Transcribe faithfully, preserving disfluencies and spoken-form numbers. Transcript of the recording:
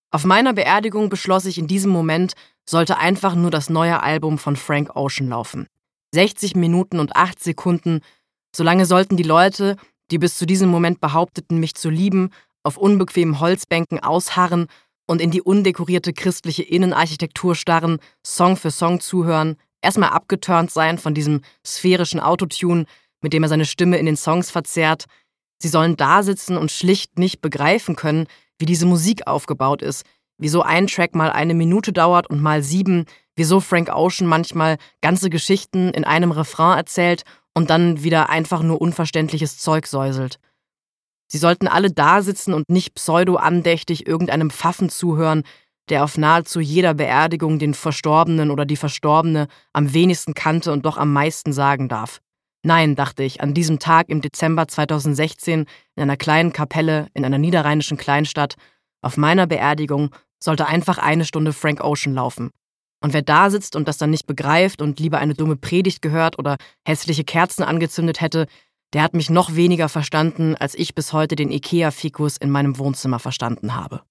Auf meiner Beerdigung beschloss ich, in diesem Moment sollte einfach nur das neue Album von Frank Ocean laufen. sechzig Minuten und acht Sekunden, solange sollten die Leute, die bis zu diesem Moment behaupteten, mich zu lieben, auf unbequemen Holzbänken ausharren und in die undekorierte christliche Innenarchitektur starren, Song für Song zuhören, erstmal abgeturnt sein von diesem sphärischen Autotune, mit dem er seine Stimme in den Songs verzerrt. Sie sollen da sitzen und schlicht nicht begreifen können, wie diese Musik aufgebaut ist, wieso ein Track mal eine Minute dauert und mal sieben, wieso Frank Ocean manchmal ganze Geschichten in einem Refrain erzählt und dann wieder einfach nur unverständliches Zeug säuselt. Sie sollten alle da sitzen und nicht pseudo-andächtig irgendeinem Pfaffen zuhören, der auf nahezu jeder Beerdigung den Verstorbenen oder die Verstorbene am wenigsten kannte und doch am meisten sagen darf. Nein, dachte ich, an diesem Tag im Dezember zweitausendsechzehn in einer kleinen Kapelle in einer niederrheinischen Kleinstadt, auf meiner Beerdigung sollte einfach eine Stunde Frank Ocean laufen. Und wer da sitzt und das dann nicht begreift und lieber eine dumme Predigt gehört oder hässliche Kerzen angezündet hätte, der hat mich noch weniger verstanden, als ich bis heute den Ikea-Fikus in meinem Wohnzimmer verstanden habe.